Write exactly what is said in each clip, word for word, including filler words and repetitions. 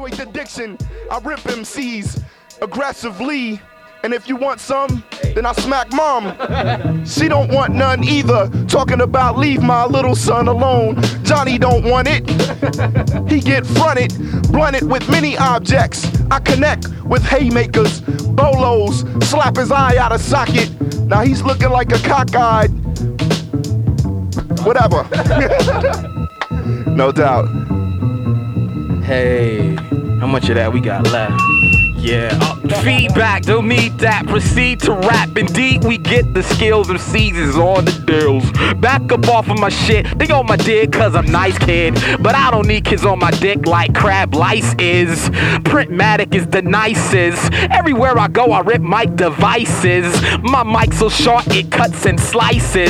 perpetuate the diction. I rip M Cs aggressively. And if you want some, then I smack mom. She don't want none either. Talking about leave my little son alone. Johnny don't want it. He get fronted, blunted with many objects. I connect with haymakers, bolos, slap his eye out of socket. Now he's looking like a cockeyed. Whatever. No doubt. Hey, how much of that we got left? Yeah, uh, feedback, don't need that. Proceed to rap. Indeed, we get the skills of seasons on the deals. Back up off of my shit. They on my dick cause I'm nice, kid. But I don't need kids on my dick like Crab Lice is. Printmatic is the nicest. Everywhere I go, I rip mic devices. My mic so short, it cuts and slices.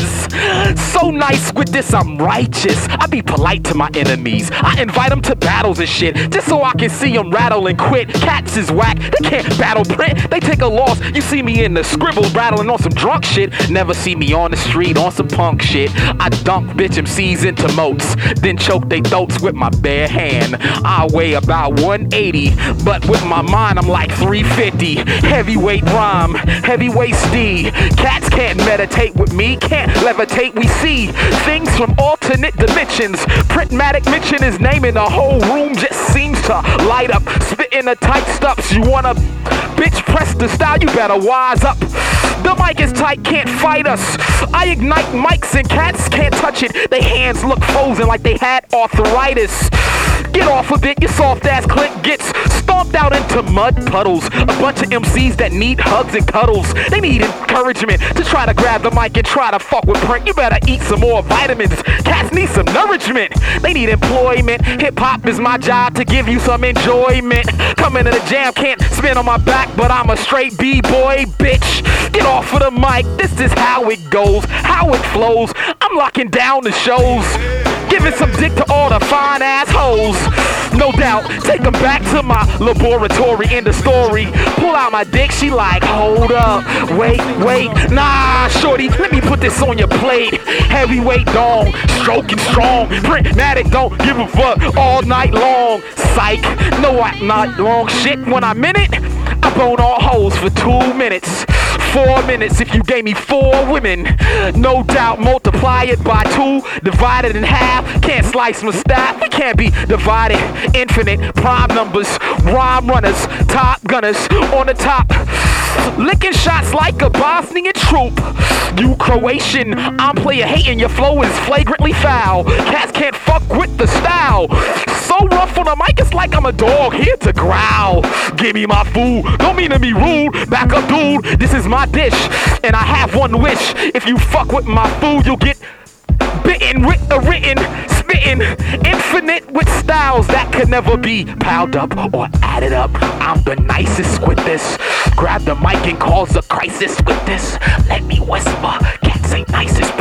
So nice with this, I'm righteous. I be polite to my enemies. I invite them to battles and shit, just so I can see them rattle and quit. Cats is whack. They can't battle print, they take a loss. You see me in the scribbles rattling on some drunk shit. Never see me on the street on some punk shit. I dunk bitch M Cs into moats, then choke they throats with my bare hand. I weigh about one eighty, but with my mind I'm like three fifty. Heavyweight rhyme, heavyweight steed. Cats can't meditate with me, can't levitate. We see things from alternate dimensions. Printmatic mention his name and the whole room just seems to light up. Spitting the tight stuffs. You wanna bitch press the style, you better wise up. The mic is tight, can't fight us. I ignite mics and cats can't touch it. They hands look frozen like they had arthritis. Get off of it, your soft ass click gets stomped out into mud puddles. A bunch of M Cs that need hugs and cuddles. They need encouragement to try to grab the mic and try to fuck with print. You better eat some more vitamins. Cats need some nourishment. They need employment. Hip hop is my job to give you some enjoyment. Come into the jam, can't spin on my back, but I'm a straight B-boy, bitch. Get off of the mic, this is how it goes, how it flows. I'm locking down the shows. Giving some dick to all the fine assholes. No doubt, take them back to my laboratory in the story. Pull out my dick, she like, hold up, wait, wait. Nah, shorty, let me put this on your plate. Heavyweight dong, stroking strong. Printmatic don't give a fuck all night long. Psych, no I'm not long shit. When I'm in it, I bone all hoes for two minutes. Four minutes if you gave me four women. No doubt, multiply it by two, divide it in half. Can't slice my staff, we can't be divided. Infinite prime numbers, rhyme runners, top gunners on the top. Licking shots like a Bosnian troop. You Croatian, I'm player hating, your flow is flagrantly foul. Cats can't fuck with the style. So rough on the mic, it's like I'm a dog here to growl. Give me my food, don't mean to be rude. Back up, dude, this is my dish, and I have one wish. If you fuck with my food, you'll get bitten, writ- uh, written, spitting, infinite with styles that could never be piled up or added up. I'm the nicest with this. Grab the mic and cause a crisis with this. Let me whisper, cats ain't nicest